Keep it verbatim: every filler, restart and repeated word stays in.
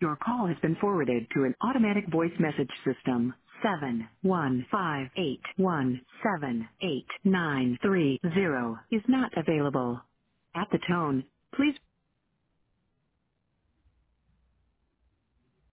Your call has been forwarded to an automatic voice message system. Seven one five eight one seven eight nine three zero is not available. At the tone, please